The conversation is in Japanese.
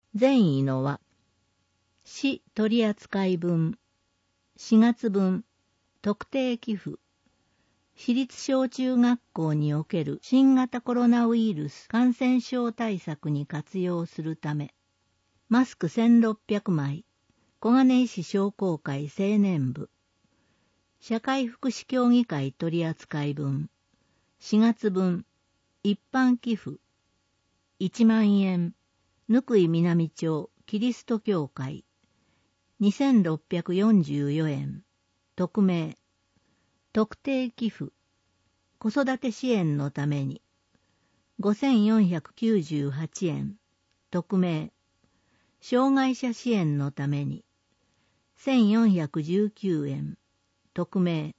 善意の輪。市取扱分。4月分。特定寄付。私立小中学校における新型コロナウイルス感染症対策に活用するため。マスク1600枚。小金井市商工会青年部。社会福祉協議会取扱分。4月分。一般寄付。1万円。貫井南町キリスト教会。2644円。匿名。特定寄付。子育て支援のために。5498円。匿名。障害者支援のために。1419円。匿名。